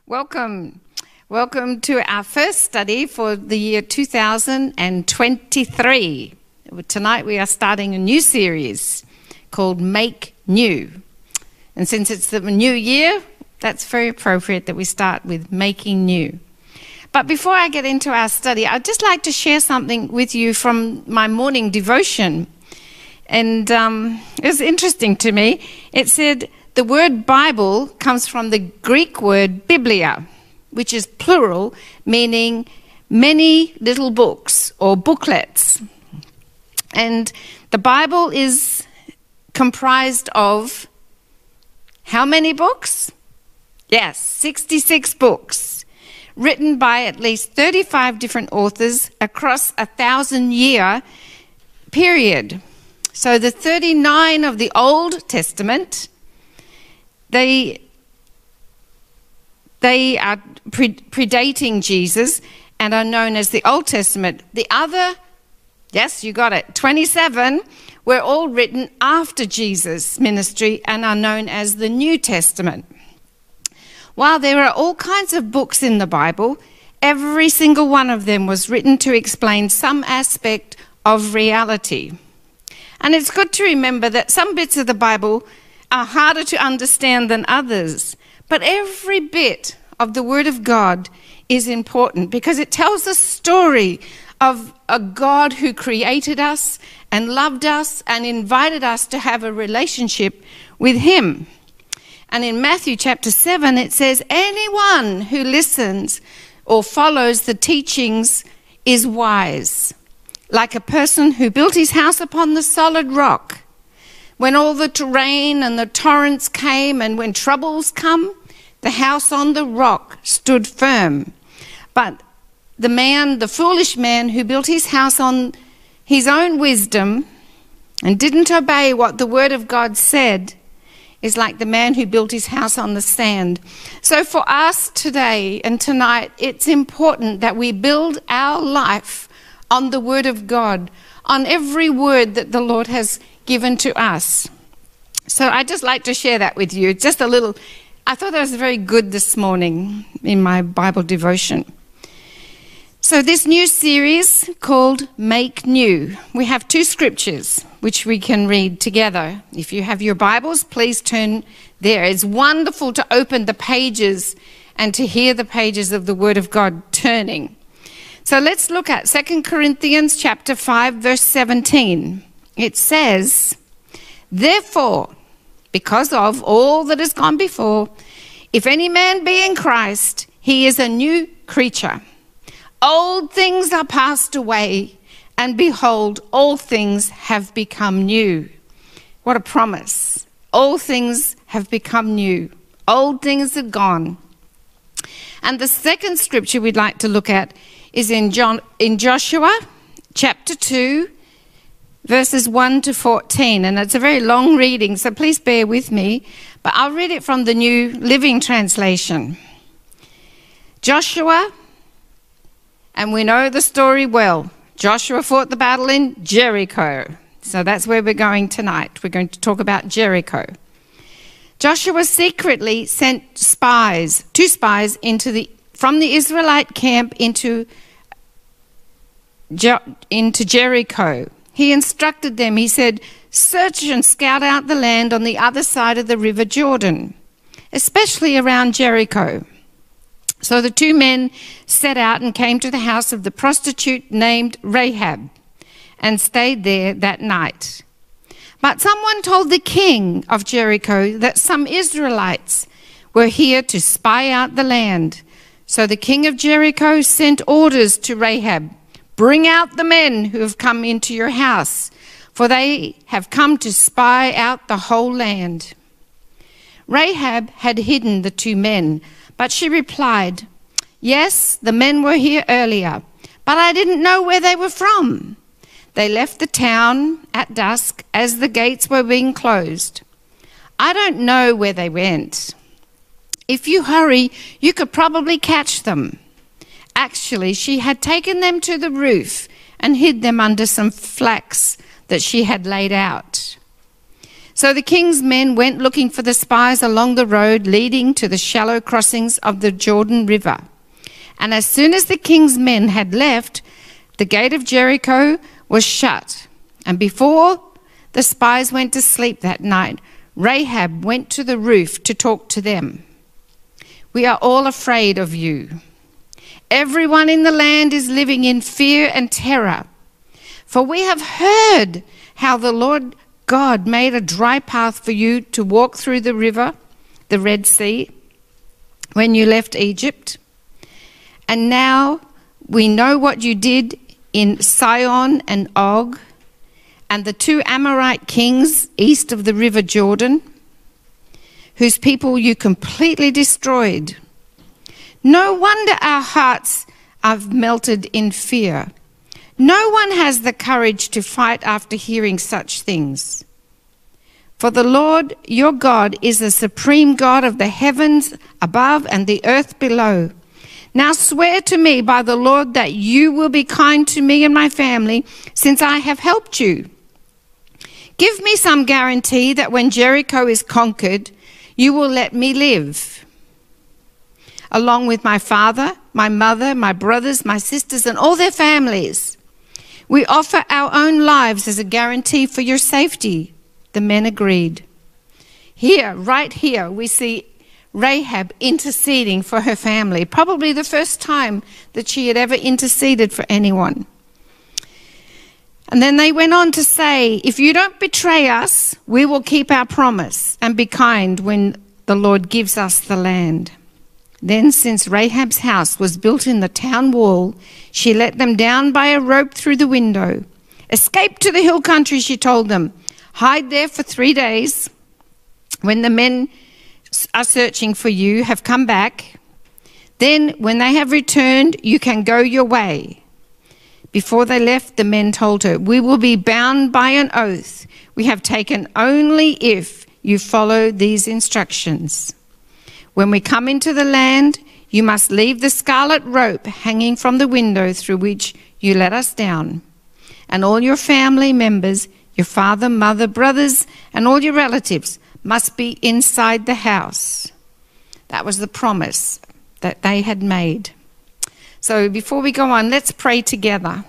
Welcome. Welcome to our first study for the year 2023. Tonight we are starting a new series called Make New. And since it's the new year, that's very appropriate that we start with making new. But before I get into our study, I'd just like to share something with you from my morning devotion. And it was interesting to me. It said the word Bible comes from the Greek word biblia, which is plural, meaning many little books or booklets. And the Bible is comprised of how many books? Yes, 66 books, written by at least 35 different authors across a 1,000-year period. So the 39 of the Old Testament, they are predating Jesus and are known as the Old Testament. The other, yes, you got it, 27 were all written after Jesus' ministry and are known as the New Testament. While there are all kinds of books in the Bible, every single one of them was written to explain some aspect of reality. And it's good to remember that some bits of the Bible are harder to understand than others. But every bit of the Word of God is important because it tells a story of a God who created us and loved us and invited us to have a relationship with Him. And in Matthew chapter 7, it says, anyone who listens or follows the teachings is wise, like a person who built his house upon the solid rock. When all the rain and the torrents came and when troubles come, the house on the rock stood firm. But the foolish man who built his house on his own wisdom and didn't obey what the word of God said is like the man who built his house on the sand. So for us today and tonight, it's important that we build our life on the word of God, on every word that the Lord has given to us. So I'd just like to share that with you. Just a little, I thought that was very good this morning in my Bible devotion. So this new series called Make New, we have two scriptures which we can read together. If you have your Bibles, please turn there. It's wonderful to open the pages and to hear the pages of the Word of God turning. So let's look at 2 Corinthians chapter 5, verse 17. It says, therefore, because of all that has gone before, if any man be in Christ, he is a new creature. Old things are passed away, and behold, all things have become new. What a promise. All things have become new. Old things are gone. And the second scripture we'd like to look at is in Joshua chapter 2, verses 1 to 14. And it's a very long reading, so please bear with me. But I'll read it from the New Living Translation. Joshua, and we know the story well. Joshua fought the battle in Jericho. So that's where we're going tonight. We're going to talk about Jericho. Joshua secretly sent two spies from the Israelite camp into Jericho. He instructed them, he said, search and scout out the land on the other side of the river Jordan, especially around Jericho. So the two men set out and came to the house of the prostitute named Rahab and stayed there that night. But someone told the king of Jericho that some Israelites were here to spy out the land. So the king of Jericho sent orders to Rahab, bring out the men who have come into your house, for they have come to spy out the whole land. Rahab had hidden the two men, but she replied, yes, the men were here earlier, but I didn't know where they were from. They left the town at dusk as the gates were being closed. I don't know where they went. If you hurry, you could probably catch them. Actually, she had taken them to the roof and hid them under some flax that she had laid out. So the king's men went looking for the spies along the road leading to the shallow crossings of the Jordan River. And as soon as the king's men had left, the gate of Jericho was shut. And before the spies went to sleep that night, Rahab went to the roof to talk to them. We are all afraid of you. Everyone in the land is living in fear and terror. For we have heard how the Lord God made a dry path for you to walk through the river, the Red Sea, when you left Egypt. And now we know what you did in Sihon and Og, and the two Amorite kings east of the river Jordan, whose people you completely destroyed. No wonder our hearts are melted in fear. No one has the courage to fight after hearing such things. For the Lord your God is the supreme God of the heavens above and the earth below. Now swear to me by the Lord that you will be kind to me and my family, since I have helped you. Give me some guarantee that when Jericho is conquered, you will let me live, along with my father, my mother, my brothers, my sisters, and all their families. We offer our own lives as a guarantee for your safety. The men agreed. Here, right here, we see Rahab interceding for her family, probably the first time that she had ever interceded for anyone. And then they went on to say, if you don't betray us, we will keep our promise and be kind when the Lord gives us the land. Then, since Rahab's house was built in the town wall, she let them down by a rope through the window. Escape to the hill country, she told them. Hide there for 3 days. When the men are searching for you have come back, then when they have returned, you can go your way. Before they left, the men told her, we will be bound by an oath we have taken only if you follow these instructions. When we come into the land, you must leave the scarlet rope hanging from the window through which you let us down. And all your family members, your father, mother, brothers, and all your relatives must be inside the house. That was the promise that they had made. So before we go on, let's pray together.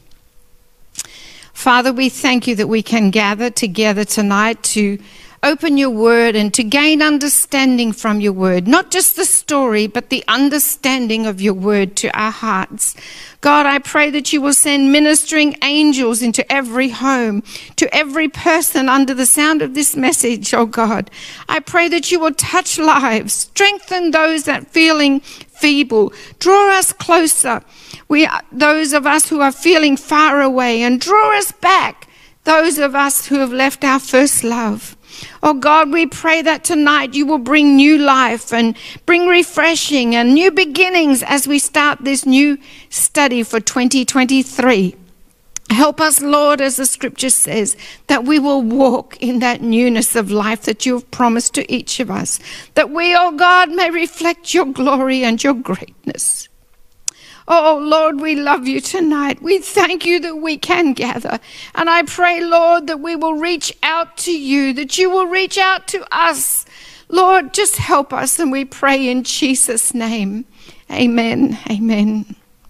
Father, we thank you that we can gather together tonight to open your word and to gain understanding from your word. Not just the story, but the understanding of your word to our hearts. God, I pray that you will send ministering angels into every home, to every person under the sound of this message, oh God. I pray that you will touch lives, strengthen those that are feeling feeble, draw us closer. Those of us who are feeling far away, and draw us back, those of us who have left our first love. Oh God, we pray that tonight you will bring new life and bring refreshing and new beginnings as we start this new study for 2023. Help us, Lord, as the scripture says, that we will walk in that newness of life that you have promised to each of us, that we, oh God, may reflect your glory and your greatness. Oh, Lord, we love you tonight. We thank you that we can gather. And I pray, Lord, that we will reach out to you, that you will reach out to us. Lord, just help us, and we pray in Jesus' name. Amen. Amen.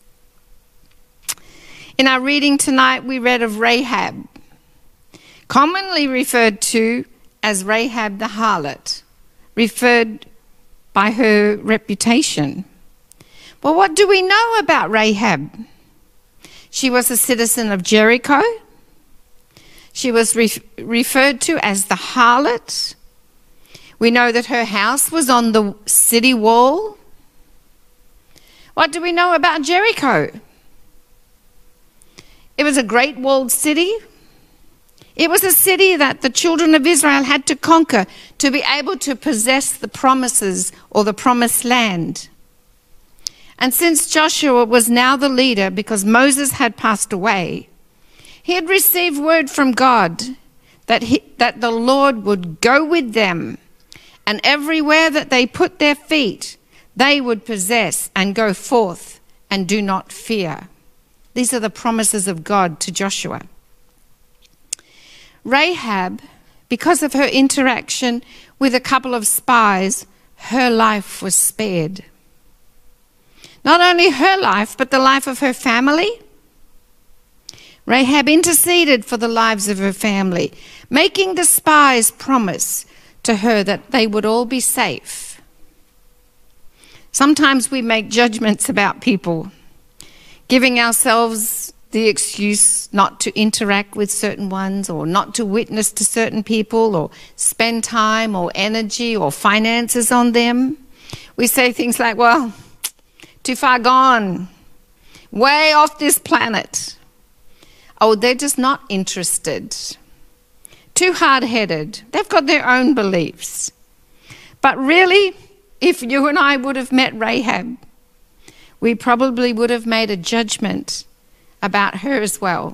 In our reading tonight, we read of Rahab, commonly referred to as Rahab the harlot, referred by her reputation. Well, what do we know about Rahab? She was a citizen of Jericho. She was referred to as the harlot. We know that her house was on the city wall. What do we know about Jericho? It was a great walled city. It was a city that the children of Israel had to conquer to be able to possess the promises or the promised land. And since Joshua was now the leader, because Moses had passed away, he had received word from God that the Lord would go with them, and everywhere that they put their feet, they would possess and go forth and do not fear. These are the promises of God to Joshua. Rahab because of her interaction with a couple of spies, her life was spared. Not only her life, but the life of her family. Rahab interceded for the lives of her family, making the spies promise to her that they would all be safe. Sometimes we make judgments about people, giving ourselves the excuse not to interact with certain ones, or not to witness to certain people, or spend time or energy or finances on them. We say things like, well, too far gone, way off this planet. Oh, they're just not interested. Too hard-headed. They've got their own beliefs. But really, if you and I would have met Rahab, we probably would have made a judgment about her as well.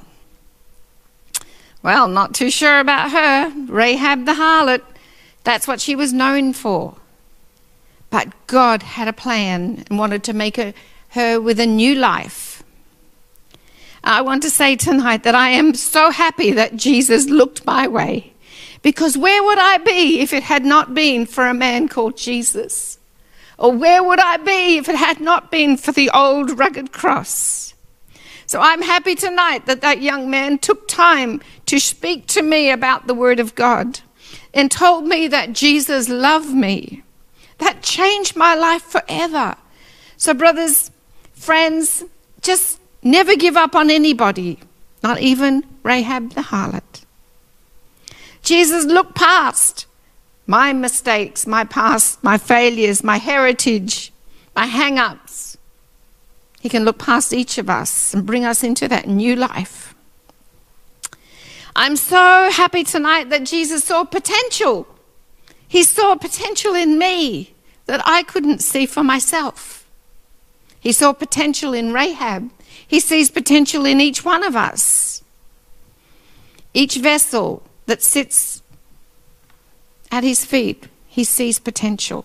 Well, not too sure about her. Rahab the harlot, that's what she was known for. But God had a plan and wanted to make her with a new life. I want to say tonight that I am so happy that Jesus looked my way, because where would I be if it had not been for a man called Jesus? Or where would I be if it had not been for the old rugged cross? So I'm happy tonight that that young man took time to speak to me about the Word of God and told me that Jesus loved me. That changed my life forever. So brothers, friends, just never give up on anybody, not even Rahab the harlot. Jesus looked past my mistakes, my past, my failures, my heritage, my hang-ups. He can look past each of us and bring us into that new life. I'm so happy tonight that Jesus saw potential. He saw potential in me that I couldn't see for myself. He saw potential in Rahab. He sees potential in each one of us. Each vessel that sits at his feet, he sees potential.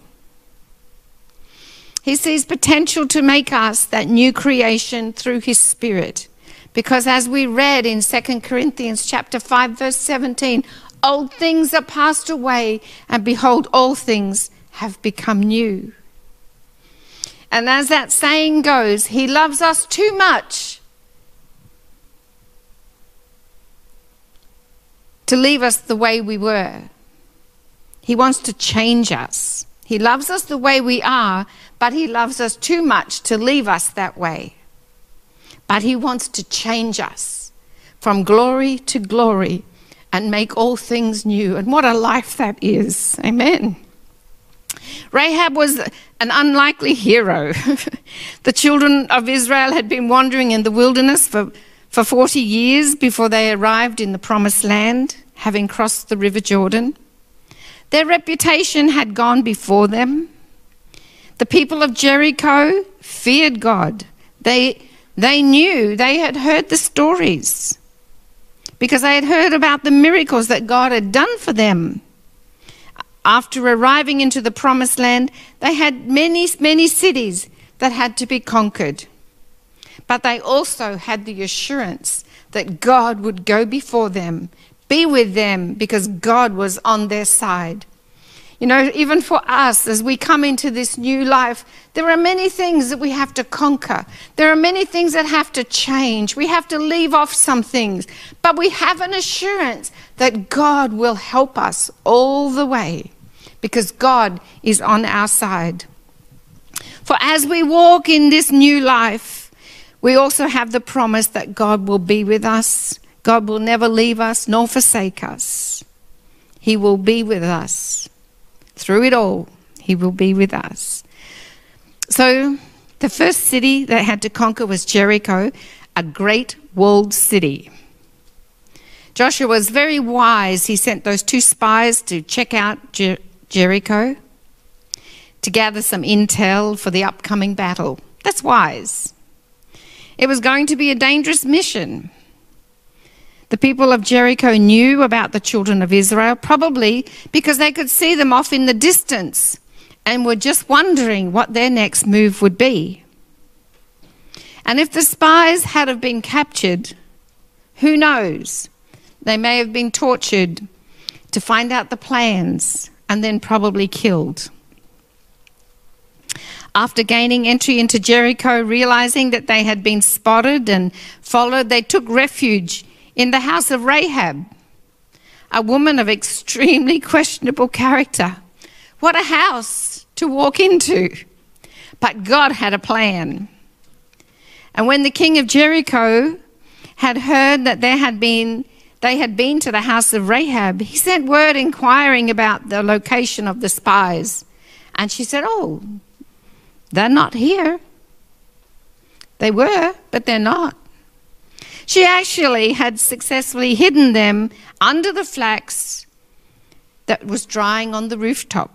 He sees potential to make us that new creation through his Spirit. Because as we read in 2 Corinthians chapter 5, verse 17, old things are passed away, and behold, all things have become new. And as that saying goes, he loves us too much to leave us the way we were. He wants to change us. He loves us the way we are, but he loves us too much to leave us that way. But he wants to change us from glory to glory and make all things new. And what a life that is. Amen. Rahab was an unlikely hero. The children of Israel had been wandering in the wilderness for 40 years before they arrived in the promised land, having crossed the river Jordan. Their reputation had gone before them. The people of Jericho feared God. They knew, they had heard the stories because they had heard about the miracles that God had done for them. After arriving into the promised land, they had many, many cities that had to be conquered. But they also had the assurance that God would go before them, be with them, because God was on their side. You know, even for us, as we come into this new life, there are many things that we have to conquer. There are many things that have to change. We have to leave off some things. But we have an assurance that God will help us all the way, because God is on our side. For as we walk in this new life, we also have the promise that God will be with us. God will never leave us nor forsake us. He will be with us. Through it all, he will be with us. So the first city they had to conquer was Jericho, a great walled city. Joshua was very wise. He sent those 2 spies to check out Jericho to gather some intel for the upcoming battle. That's wise. It was going to be a dangerous mission. The people of Jericho knew about the children of Israel, probably because they could see them off in the distance and were just wondering what their next move would be. And if the spies had have been captured, who knows? They may have been tortured, to find out the plans, and then probably killed. After gaining entry into Jericho, realizing that they had been spotted and followed, they took refuge in the house of Rahab, a woman of extremely questionable character. What a house to walk into! But God had a plan. And when the king of Jericho had heard that they had been to the house of Rahab, he sent word inquiring about the location of the spies. And she said, "Oh, they're not here." They were, but they're not. She actually had successfully hidden them under the flax that was drying on the rooftop.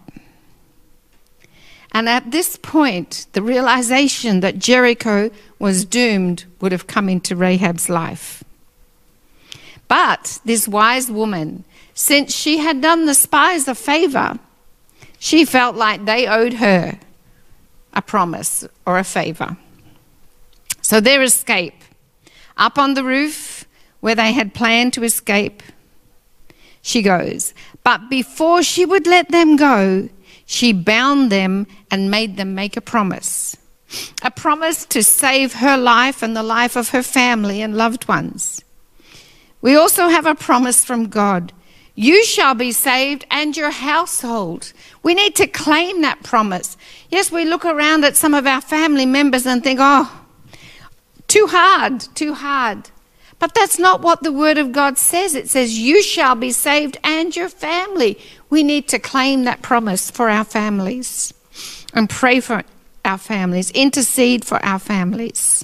And at this point, the realization that Jericho was doomed would have come into Rahab's life. But this wise woman, since she had done the spies a favor, she felt like they owed her a promise or a favor. So their escape, up on the roof where they had planned to escape, she goes. But before she would let them go, she bound them and made them make a promise to save her life and the life of her family and loved ones. We also have a promise from God. You shall be saved and your household. We need to claim that promise. Yes, we look around at some of our family members and think, oh, too hard. But that's not what the Word of God says. It says, you shall be saved and your family. We need to claim that promise for our families and pray for our families, intercede for our families.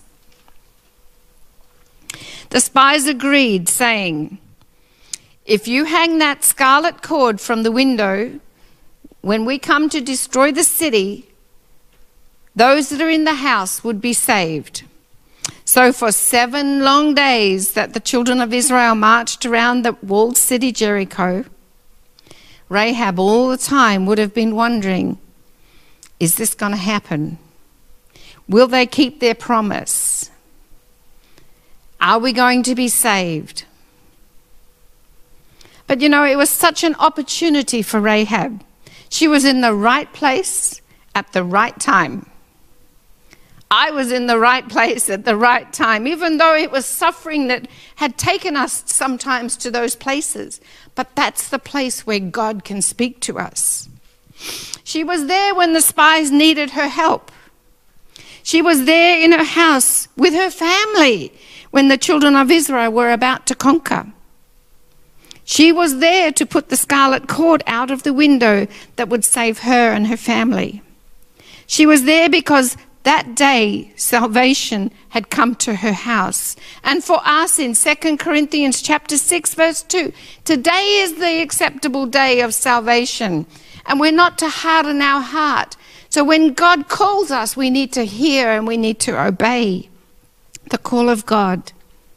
The spies agreed, saying, if you hang that scarlet cord from the window, when we come to destroy the city, those that are in the house would be saved. So for 7 long days that the children of Israel marched around the walled city Jericho, Rahab all the time would have been wondering, is this going to happen? Will they keep their promise? Are we going to be saved? But you know, it was such an opportunity for Rahab. She was in the right place at the right time. I was in the right place at the right time, even though it was suffering that had taken us sometimes to those places. But that's the place where God can speak to us. She was there when the spies needed her help. She was there in her house with her family when the children of Israel were about to conquer. She was there to put the scarlet cord out of the window that would save her and her family. She was there because that day salvation had come to her house. And for us in 2 Corinthians chapter 6 verse 2, today is the acceptable day of salvation. And we're not to harden our heart. So when God calls us, we need to hear and we need to obey the call of God.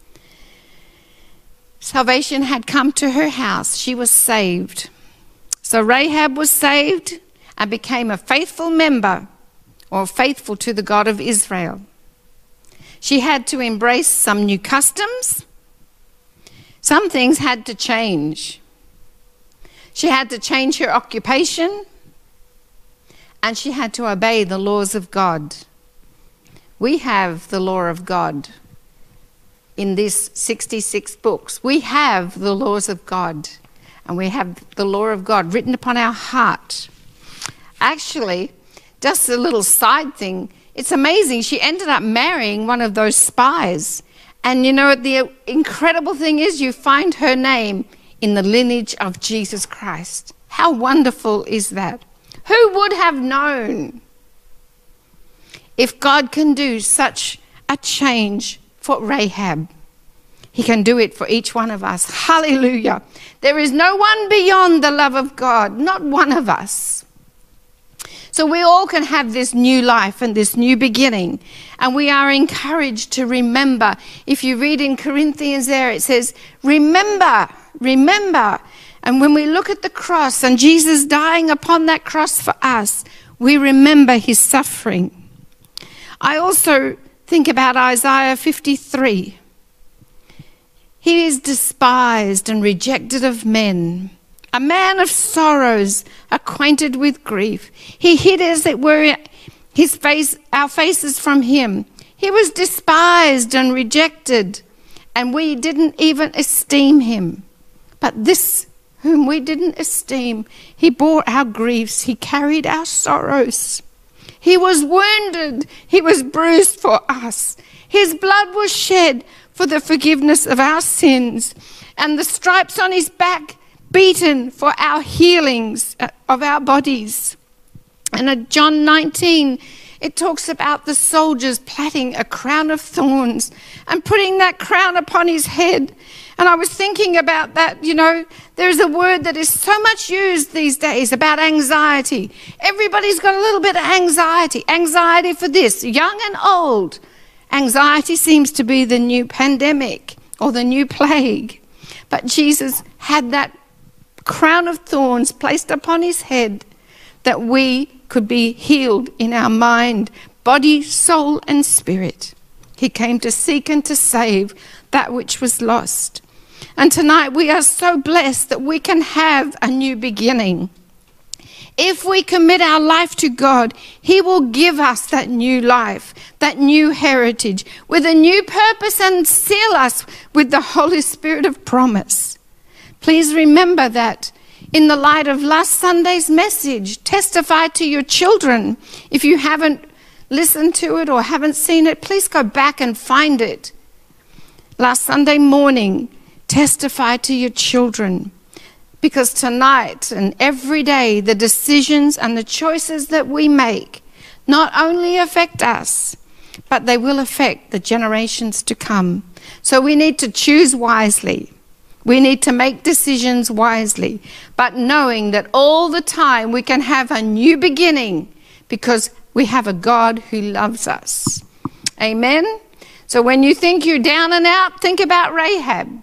Salvation had come to her house. She was saved. So Rahab was saved and became a faithful member or faithful to the God of Israel. She had to embrace some new customs. Some things had to change. She had to change her occupation, and she had to obey the laws of God. We have the law of God in these 66 books. We have the laws of God, and we have the law of God written upon our heart. Actually, just a little side thing, it's amazing. She ended up marrying one of those spies. And you know, the incredible thing is you find her name in the lineage of Jesus Christ. How wonderful is that? Who would have known? If God can do such a change for Rahab, he can do it for each one of us. Hallelujah. There is no one beyond the love of God, not one of us. So we all can have this new life and this new beginning. And we are encouraged to remember. If you read in Corinthians there, it says, remember. And when we look at the cross and Jesus dying upon that cross for us, we remember his suffering. I also think about Isaiah 53. He is despised and rejected of men, a man of sorrows, acquainted with grief. He hid, as it were, our faces from him. He was despised and rejected, and we didn't even esteem him. But this, whom we didn't esteem, he bore our griefs, he carried our sorrows. He was wounded, he was bruised for us. His blood was shed for the forgiveness of our sins, and the stripes on his back beaten for our healings of our bodies. And in John 19, it talks about the soldiers plaiting a crown of thorns and putting that crown upon his head. And I was thinking about that, there's a word that is so much used these days about anxiety. Everybody's got a little bit of anxiety. Anxiety for this, young and old. Anxiety seems to be the new pandemic or the new plague. But Jesus had that crown of thorns placed upon his head that we could be healed in our mind, body, soul, and spirit. He came to seek and to save that which was lost. And tonight we are so blessed that we can have a new beginning. If we commit our life to God, he will give us that new life, that new heritage, with a new purpose, and seal us with the Holy Spirit of promise. Please remember that in the light of last Sunday's message. Testify to your children. If you haven't listened to it or haven't seen it, please go back and find it. Last Sunday morning, testify to your children. Because tonight and every day, the decisions and the choices that we make not only affect us, but they will affect the generations to come. So we need to choose wisely. We need to make decisions wisely, but knowing that all the time we can have a new beginning because we have a God who loves us. Amen? So when you think you're down and out, think about Rahab.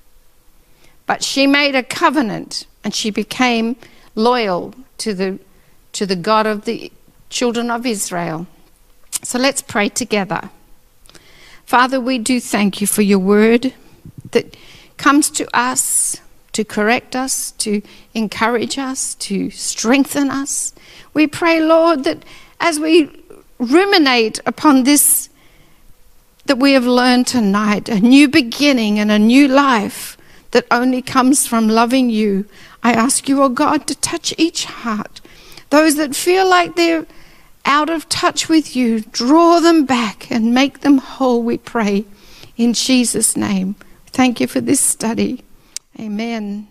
But she made a covenant and she became loyal to the God of the children of Israel. So let's pray together. Father, we do thank you for your word that comes to us to correct us, to encourage us, to strengthen us. We pray, Lord, that as we ruminate upon this that we have learned tonight, a new beginning and a new life that only comes from loving you, I ask you, oh God, to touch each heart. Those that feel like they're out of touch with you, draw them back and make them whole, we pray, in Jesus' name. Thank you for this study. Amen.